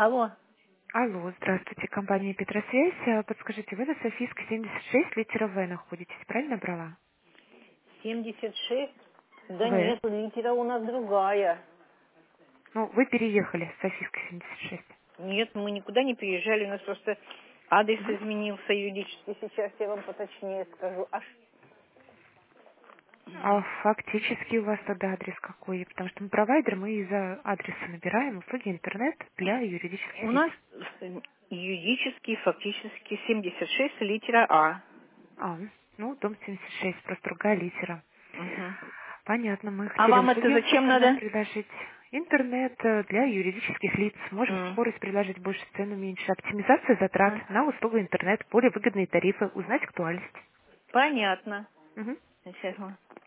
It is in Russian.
Алло, Алло, здравствуйте, компания Петросвязь. Подскажите, вы на Софийской 76, литера В находитесь, правильно брала? 76? Да В. нет, литера у нас другая. Ну, вы переехали с Софийской 76. Нет, мы никуда не переезжали, у нас просто адрес Мгм. изменился юридически. Сейчас я вам поточнее скажу. А фактически у вас тогда адрес какой? Потому что мы провайдер, мы из-за адреса набираем услуги интернет для У юридических лиц. нас юридически, фактически 76, литера А. А, ну, дом 76, просто другая литера. Мгм. Понятно, мы А хотели вам это услуги зачем интернет надо? предложить. Интернет для юридических лиц. Можем М, скорость предложить больше, цену меньше. Оптимизация затрат м. на услугу интернет, более выгодные тарифы, узнать актуальность. Понятно. Мгм. Сейчас.